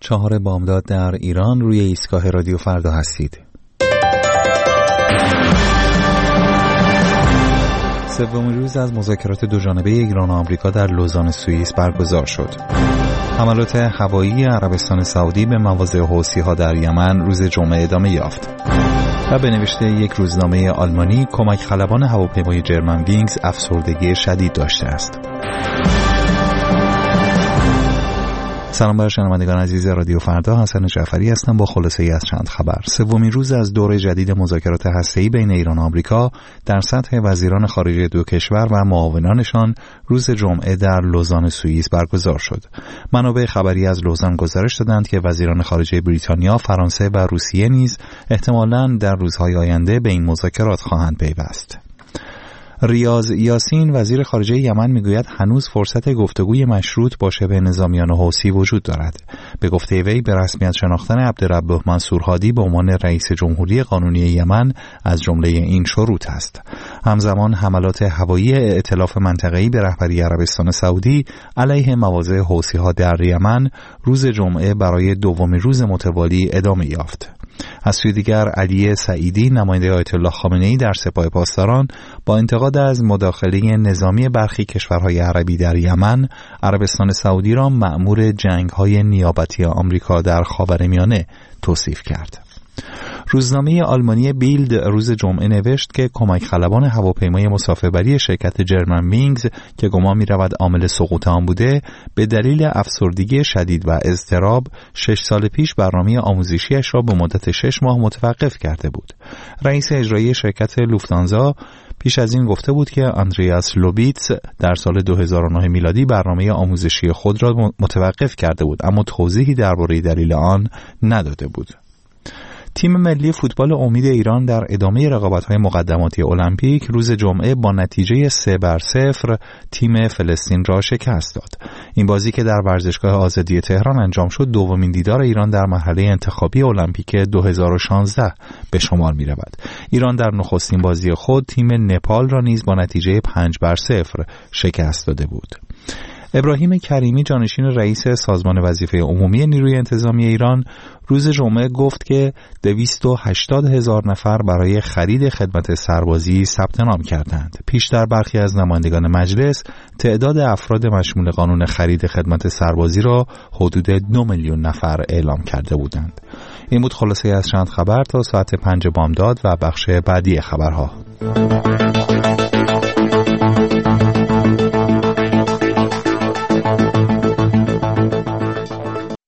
4 بامداد در ایران روی ایستگاه رادیو فردا هستید. سومین روز از مذاکرات دوجانبه ایران و آمریکا در لوزان سوئیس برگزار شد. حملات هوایی عربستان سعودی به مواضع حوثی‌ها در یمن روز جمعه ادامه یافت. و به نوشته یک روزنامه آلمانی، کمک خلبان هواپیمای جرمن وینگز افسردگی شدید داشته است. سلام بر شنوندگان عزیز رادیو فردا، حسن جعفری هستم با خلاصه‌ای از چند خبر. سومین روز از دوره جدید مذاکرات هسته‌ای بین ایران و آمریکا در سطح وزیران خارجه دو کشور و معاونانشان روز جمعه در لوزان سوئیس برگزار شد. منابع خبری از لوزان گزارش دادند که وزیران خارجه بریتانیا، فرانسه و روسیه نیز احتمالاً در روزهای آینده به این مذاکرات خواهند پیوست. ریاض یاسین وزیر خارجه یمن میگوید هنوز فرصت گفتگوی مشروط با شبه نظامیان حوثی وجود دارد. به گفته وی به رسمیت شناختن عبدالرب منصور هادی به عنوان رئیس جمهوری قانونی یمن از جمله این شروط است. همزمان حملات هوایی ائتلاف منطقه‌ای به رهبری عربستان سعودی علیه مواضع حوثی‌ها در یمن روز جمعه برای دومین روز متوالی ادامه یافت. از سوی دیگر علی سعیدی نماینده آیت الله خامنه‌ای در سپاه پاسداران با انتقاد از مداخله نظامی برخی کشورهای عربی در یمن، عربستان سعودی را مأمور جنگ‌های نیابتی آمریکا در خاورمیانه توصیف کرد. روزنامه آلمانی بیلد روز جمعه نوشت که کمک خلبان هواپیمای مسافربری شرکت جرمن وینگز که گمان می‌رود عامل سقوط آن بوده، به دلیل افسردگی شدید و اضطراب 6 سال پیش برنامه آموزشیش را به مدت 6 ماه متوقف کرده بود. رئیس اجرایی شرکت لوفتانزا پیش از این گفته بود که آندریاس لوبیتس در سال 2009 میلادی برنامه آموزشی خود را متوقف کرده بود، اما توضیحی درباره دلیل آن نداده بود. تیم ملی فوتبال امید ایران در ادامه رقابت‌های مقدماتی المپیک روز جمعه با نتیجه 3-0 تیم فلسطین را شکست داد. این بازی که در ورزشگاه آزادی تهران انجام شد دومین دیدار ایران در مرحله انتخابی المپیک 2016 به شمار می‌رود. ایران در نخستین بازی خود تیم نپال را نیز با نتیجه 5-0 شکست داده بود. ابراهیم کریمی جانشین رئیس سازمان وظیفه عمومی نیروی انتظامی ایران روز جمعه گفت که 280,000 نفر برای خرید خدمت سربازی ثبت نام کردند. پیشتر برخی از نمایندگان مجلس تعداد افراد مشمول قانون خرید خدمت سربازی را حدود 2 میلیون نفر اعلام کرده بودند. این بود خلاصه از چند خبر تا ساعت 5 بامداد و بخش بعدی خبرها.